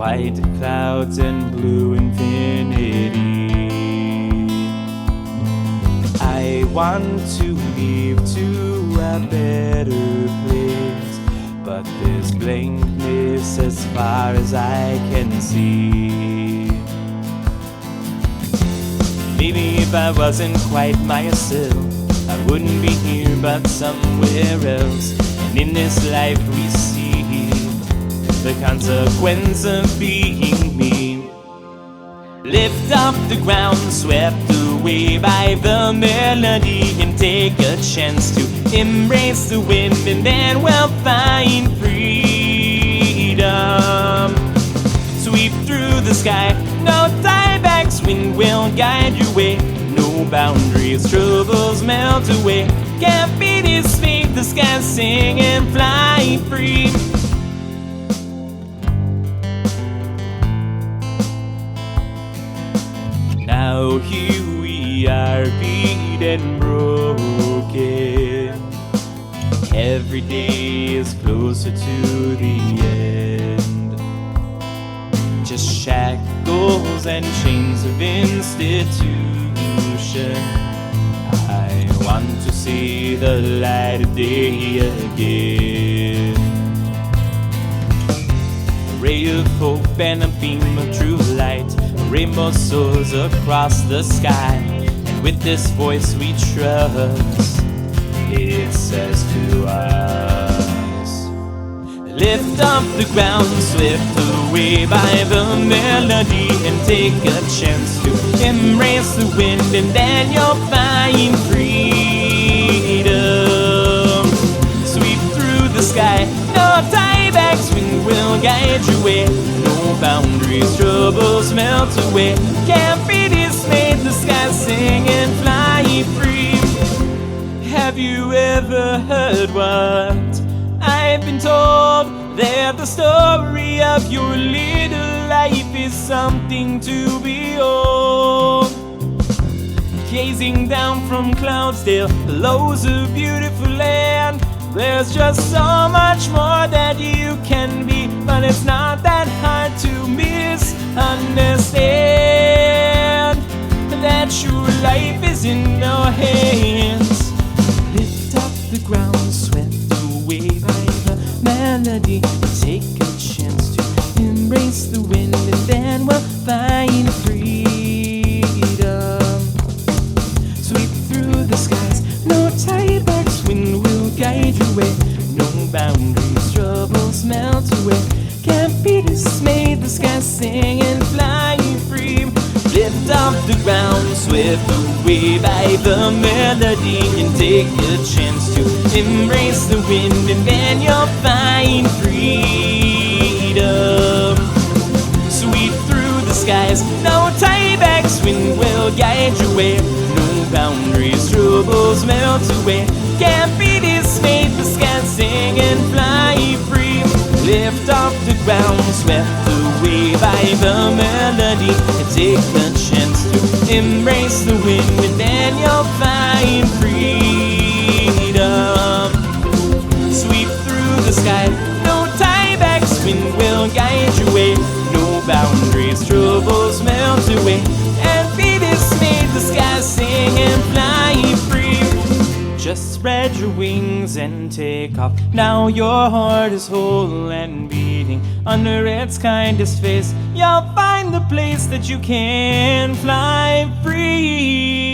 white clouds and blue infinity. I want to leave to a better place, but there's blankness as far as I can see. Maybe if I wasn't quite myself, I wouldn't be here but somewhere else. And in this life we see the consequence of being me. Lift off the ground, swept away by the melody, and take a chance to embrace the wind, and then we'll find freedom. Sweep through the sky, no tiebacks, wind will guide your way. No boundaries, troubles melt away. Can't be dismayed, the sky sing and fly free. Now here we are, beat and broken. Every day is closer to the end. Just shackles and chains of institution. I want to see the light of day again. A ray of hope and a beam of true light. Rainbow soars across the sky, and with this voice we trust, it says to us, lift off the ground, swept away by the melody, and take a chance to embrace the wind, and then you'll find freedom. Sweep through the sky, no tiebacks, wind will guide your way. No boundaries, troubles melt away. Can't be dismayed, the sky sing and fly free. Have you ever heard what I've been told? That the story of your little life is something to behold. Gazing down from Cloudsdale, belows a beautiful land. There's just so much more that you can be, but it's not that hard to misunderstand that your life is in our hands. Lift up the ground, swept away by the melody. Take a chance to embrace the wind, and then we'll find freedom. Sweep through the skies, no tiebacks, wind will guide your way. No boundaries, troubles melt away. Can't be dismayed, the sky sing and fly free. Lift off the ground, swept away by the melody, and take a chance to embrace the wind, and then you'll find freedom. Sweep through the skies, no tiebacks, wind will guide your way. No boundaries, troubles melt away. Can't be dismayed, the sky sing and fly free. Lift off the ground, swept away by the melody, and take a chance to embrace the wind, and then you'll find freedom. Sweep through the sky, no tiebacks, wind will guide your way. No boundaries, troubles melt away. And be dismayed, the sky sing and fly free. Just spread your wings and take off. Now your heart is whole and beating. Under its kindest face, you'll find the place that you can fly free.